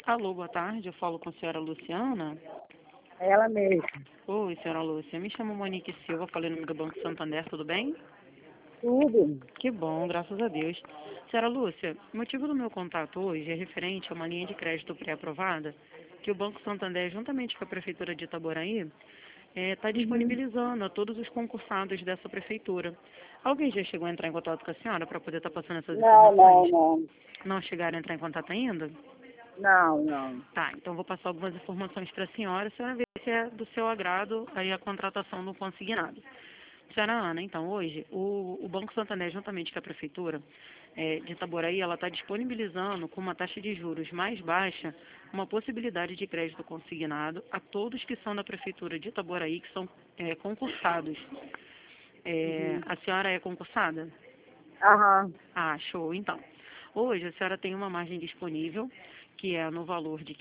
Alô, boa tarde. Eu falo com a senhora Luciana. É ela mesma. Oi, senhora Lúcia. Me chamo Monique Silva, falei no nome do Banco Santander, tudo bem? Tudo. Que bom, graças a Deus. Senhora Lúcia, o motivo do meu contato hoje é referente a uma linha de crédito pré-aprovada que o Banco Santander, juntamente com a Prefeitura de Itaboraí, está disponibilizando a todos os concursados dessa prefeitura. Alguém já chegou a entrar em contato com a senhora para poder estar passando essas Não, não, informações? não. Não chegaram a entrar em contato ainda? Não, não. Tá, então vou passar algumas informações para a senhora ver se é do seu agrado aí a contratação do consignado. Senhora Ana, então hoje o Banco Santander, juntamente com a Prefeitura de Itaboraí, ela está disponibilizando com uma taxa de juros mais baixa uma possibilidade de crédito consignado a todos que são da Prefeitura de Itaboraí, que são concursados. A senhora é concursada? Aham. Ah, show. Então, hoje a senhora tem uma margem disponível, que é no valor de R$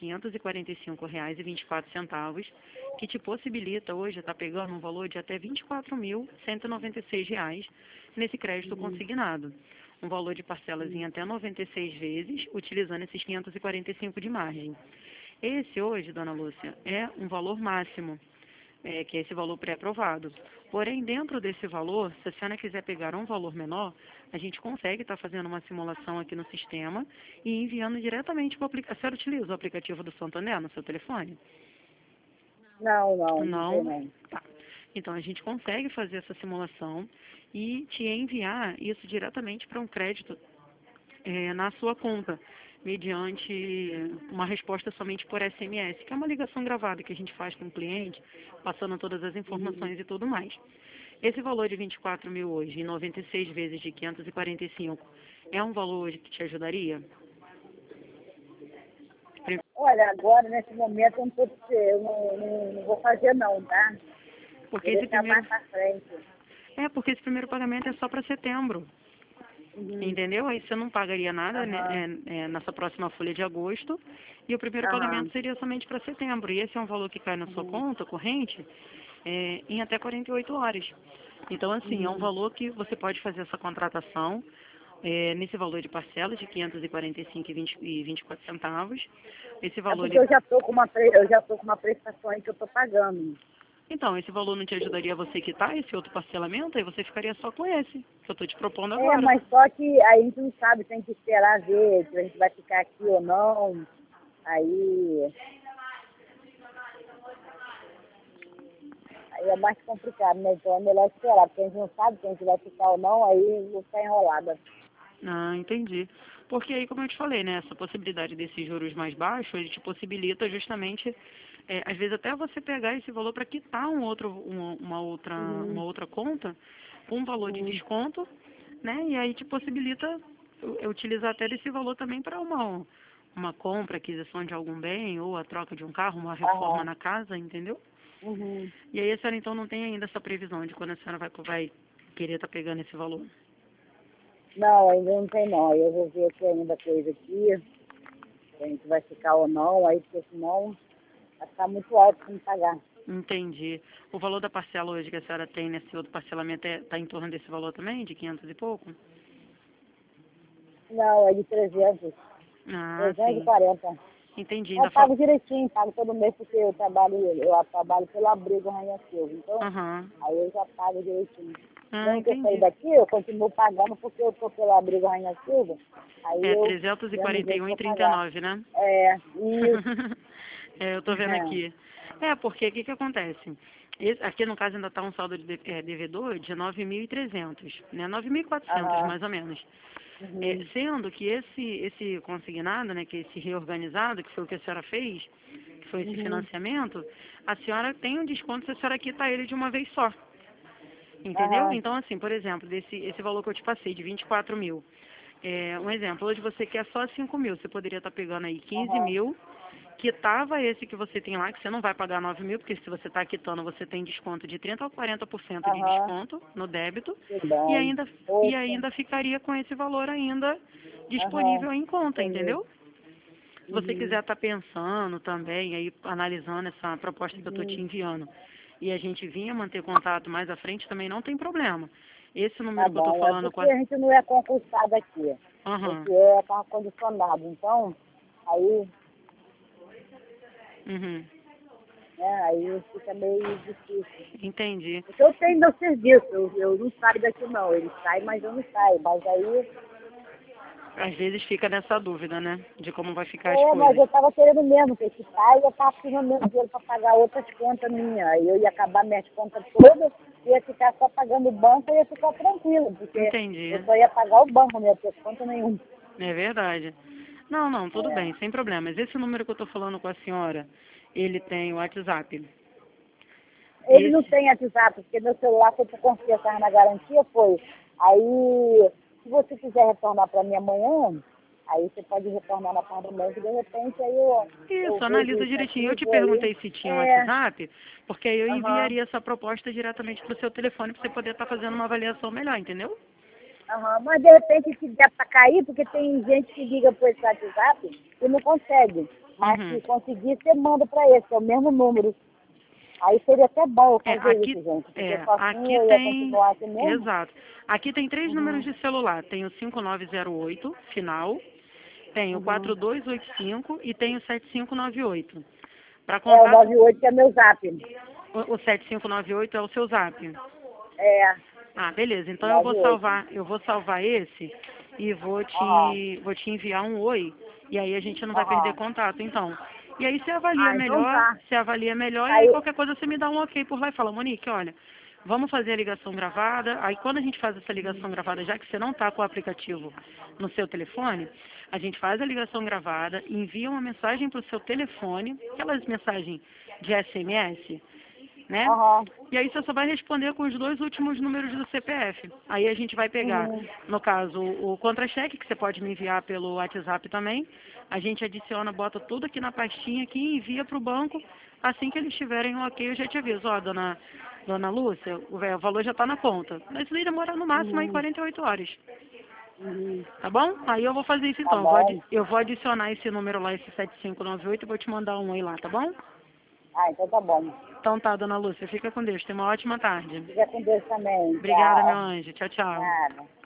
545,24, que te possibilita hoje estar pegando um valor de até R$ 24.196 nesse crédito consignado. Um valor de parcelas em até 96 vezes, utilizando esses 545 de margem. Esse hoje, dona Lúcia, é um valor máximo, que é esse valor pré-aprovado. Porém, dentro desse valor, se a senhora quiser pegar um valor menor, a gente consegue estar fazendo uma simulação aqui no sistema e enviando diretamente para o aplicativo. A senhora utiliza o aplicativo do Santander no seu telefone? Não, não, não sei Não? não. Tá. Então, a gente consegue fazer essa simulação e te enviar isso diretamente para um crédito na sua conta, mediante uma resposta somente por SMS, que é uma ligação gravada que a gente faz com o cliente, passando todas as informações e tudo mais. Esse valor de 24 mil hoje, em 96 vezes de 545, é um valor hoje que te ajudaria? Olha, agora, nesse momento, eu não vou fazer não, tá? Porque Vou esse deixar primeiro, mais pra frente. porque esse primeiro pagamento é só para setembro. Uhum. Entendeu? Aí você não pagaria nada, né, Aham. nessa próxima folha de agosto e o primeiro pagamento Aham. seria somente para setembro. E esse é um valor que cai na sua Uhum. conta corrente em até 48 horas. Então, assim, é um Uhum. valor que você pode fazer essa contratação nesse valor de parcelas de 545,24 centavos. Esse É valor, porque eu já tô com uma prestação aí que eu tô pagando. então, esse valor não te ajudaria a você quitar esse outro parcelamento? Aí você ficaria só com esse, que eu estou te propondo É, agora. mas só que a gente não sabe, tem que esperar ver se a gente vai ficar aqui ou não. Aí é mais complicado, né? Então é melhor esperar, porque a gente não sabe se a gente vai ficar ou não, aí não ficar enrolada. Ah, entendi. Porque aí, como eu te falei, né, essa possibilidade desses juros mais baixos, ele te possibilita justamente, às vezes até você pegar esse valor para quitar uma Uhum, outra conta com um valor de uhum, desconto, né, e aí te possibilita utilizar até desse valor também para uma compra, aquisição de algum bem, ou a troca de um carro, uma reforma aham, na casa, entendeu? uhum. E aí a senhora então não tem ainda essa previsão de quando a senhora vai querer estar pegando esse valor. Não, ainda não tem não. Aí eu vou ver aqui ainda coisa aqui, se a gente vai ficar ou não, aí porque senão vai ficar muito alto para me pagar. Entendi. O valor da parcela hoje que a senhora tem nesse outro parcelamento está em torno desse valor também, de 500 e pouco? Não, é de 300, Ah, sim. 340. Entendi. Eu Ainda falta. pago direitinho, pago todo mês porque eu trabalho pelo abrigo Rainha Silva. Então, Aham. aí eu já pago direitinho. Ah, Mesmo que eu sair entendi. daqui, eu continuo pagando porque eu tô pelo abrigo Rainha Silva. Aí É eu, trezentos e mesmo quarenta e jeito, um e vou trinta e pagar. nove, né? É, isso. Eu tô vendo aqui. Porque o que que acontece? Aqui no caso ainda está um saldo de devedor de 9.300, né? 9.400 Aham. mais ou menos. Uhum. Sendo que esse consignado, né, que esse reorganizado, que foi o que a senhora fez, que foi esse Uhum. financiamento, a senhora tem um desconto se a senhora quitar ele de uma vez só. Entendeu? Aham. Então, assim, por exemplo, esse valor que eu te passei, de 24 mil, um exemplo, hoje você quer só 5 mil, você poderia estar pegando aí 15 Aham. mil, quitava esse que você tem lá, que você não vai pagar 9 mil, porque se você está quitando, você tem desconto de 30% a 40% de Aham. desconto no débito, Que e bom. ainda, e Poxa. ainda ficaria com esse valor ainda Aham. disponível em conta, Entendi. entendeu? Se você Uhum. quiser estar pensando também, aí analisando essa proposta que eu estou te Uhum. enviando, e a gente vinha manter contato mais à frente, também não tem problema. Esse Tá número que eu estou bom. É falando com porque a... a gente não é concursado aqui. A Aham. gente é com ar-condicionado. Então, aí. Uhum. Aí fica meio difícil. Entendi. Porque eu tenho meu serviço, eu não saio daqui não, ele sai, mas eu não saio. Mas aí, Às vezes fica nessa dúvida, né? De como vai ficar as mas coisas. eu tava querendo mesmo que esse pai, eu tava precisando mesmo dinheiro para pagar outras contas minhas. Aí eu ia acabar minhas contas todas, ia ficar só pagando o banco e ia ficar tranquilo, porque Entendi. eu só ia pagar o banco, não ia ter conta nenhuma. É verdade. Não, não, tudo É. bem, sem problemas. Esse número que eu tô falando com a senhora, ele tem o WhatsApp. Ele não Esse. tem WhatsApp, porque meu celular foi para consertar na garantia, foi. Aí, se você quiser retornar para mim amanhã, aí você pode retornar na parte da manhã, que de repente aí eu Isso, vejo analisa isso direitinho. Eu aqui, te vou aí. perguntei se tinha um É, WhatsApp, porque aí eu aham, enviaria essa proposta diretamente pro seu telefone para você poder estar fazendo uma avaliação melhor, entendeu? aham. Mas de repente se der para cair, porque tem gente que liga por esse WhatsApp e não consegue. Mas Uhum. se conseguir, você manda para esse, é o mesmo número. Aí seria até bom eu fazer isso, gente. Porque só assim Aqui eu ia tem, continuar assim mesmo. exato. Aqui tem 3 números Uhum, de celular. Tem o 5908 final, tem o uhum. 4285 e tem o 7598. Para É o contato, 98 que é meu zap. o 7598 é o seu zap. É, Ah, beleza. Então 98. eu vou salvar esse e Aham, vou te enviar um oi e aí a gente não vai perder aham. contato, então. E aí Então tá. você avalia melhor e aí Aí, qualquer coisa você me dá um ok por lá e fala, Monique, olha, vamos fazer a ligação gravada. Aí quando a gente faz essa ligação gravada, já que você não está com o aplicativo no seu telefone, a gente faz a ligação gravada, envia uma mensagem para o seu telefone, aquelas mensagens de SMS, né? aham, E aí você só vai responder com os 2 últimos números do CPF. Aí a gente vai pegar, uhum, no caso, o contra-cheque, que você pode me enviar pelo WhatsApp também. A gente adiciona, bota tudo aqui na pastinha aqui e envia para o banco. Assim que eles tiverem um ok, eu já te aviso. Ó, dona Lúcia, o valor já está na conta. Mas isso aí demora no máximo aí uhum, 48 horas. uhum. Tá bom? Aí eu vou fazer isso Tá então. bom. Eu vou adicionar esse número lá, esse 7598, e vou te mandar um aí lá, tá bom? Ah, então tá bom. Então tá, dona Lúcia. Fica com Deus. Tenha uma ótima tarde. Fica com Deus também. Obrigada, meu Tchau. anjo. Tchau, tchau. Nada.